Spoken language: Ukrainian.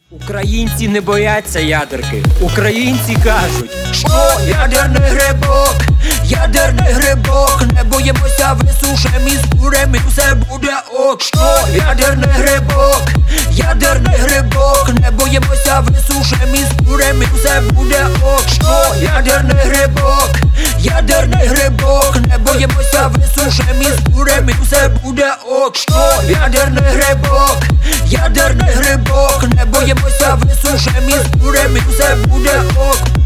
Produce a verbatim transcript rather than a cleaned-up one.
Українці не бояться ядерки. Українці кажуть, що ядерний грибок, ядерний грибок, не боїмося, висушем і збурем, і все буде ок. Що ядерний грибок, ядерний грибок, не боїмося, висушем і збурем, і все буде ок. Що ядерний грибок, ядерний грибок, не боїмося, висушем і збурем, і все буде ок. Що ядерний грибок, ядерний грибок, не боїмося, висушем і збурем, і все буде ок.